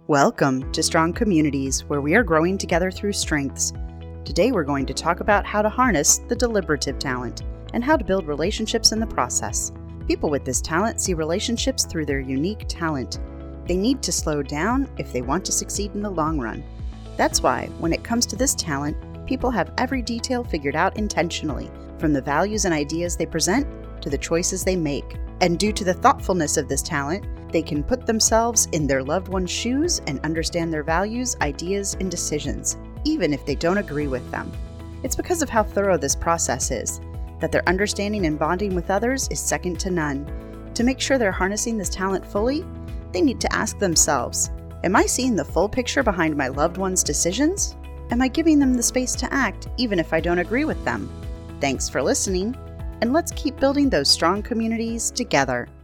Welcome to Strong Communities, where we are growing together through strengths. Today we're going to talk about how to harness the deliberative talent and how to build relationships in the process. People with this talent see relationships through their unique talent. They need to slow down if they want to succeed in the long run. That's why, when it comes to this talent, people have every detail figured out intentionally, from the values and ideas they present to the choices they make. And due to the thoughtfulness of this talent, they can put themselves in their loved one's shoes and understand their values, ideas, and decisions, even if they don't agree with them. It's because of how thorough this process is, that their understanding and bonding with others is second to none. To make sure they're harnessing this talent fully, they need to ask themselves, am I seeing the full picture behind my loved one's decisions? Am I giving them the space to act, even if I don't agree with them? Thanks for listening, and let's keep building those strong communities together.